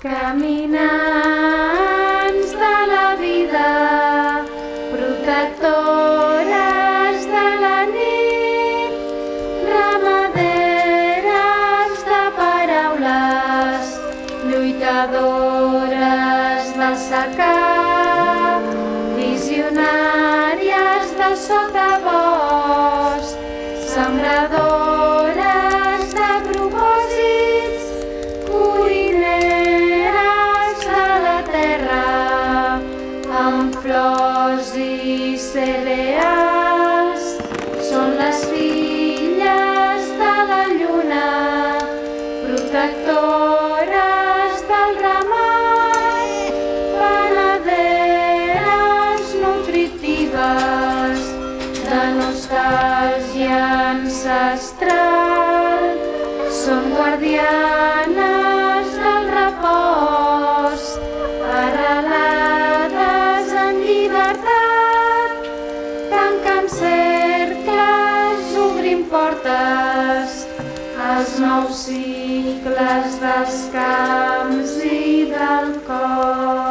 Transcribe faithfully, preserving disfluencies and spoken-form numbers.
Caminants de la vida, protectores de la nit, ramaderes de paraules, lluitadores del secà, visionàries de sotabosc, sembradores de propòsits, cuineres de la terra, amb flors i cereals. Són les filles de la lluna, protectores del ramat, panaderes nutritives de nostàlgia ancestral. Són guardianes del repòs, arrelades en llibertat, tancant cercles, obrint portes als nous cicles dels camps i del cor.